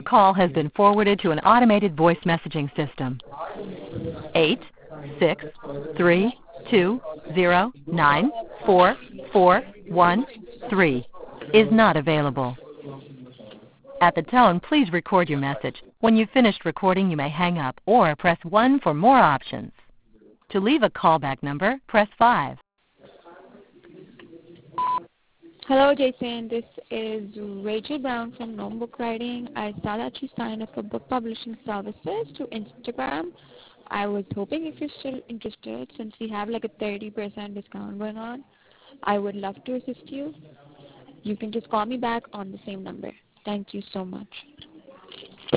Call has been forwarded to an automated voice messaging system. 86320944413 is not available. At the tone, please record your message. When you've finished recording, you may hang up or press 1 for more options. To leave a callback number, press 5. Hello, Jason. This is Rachel Brown from Gnome Book Writing. I saw that you signed up for book publishing services to Instagram. I was hoping if you're still interested, since we have like a 30% discount going on, I would love to assist you. You can just call me back on the same number. Thank you so much.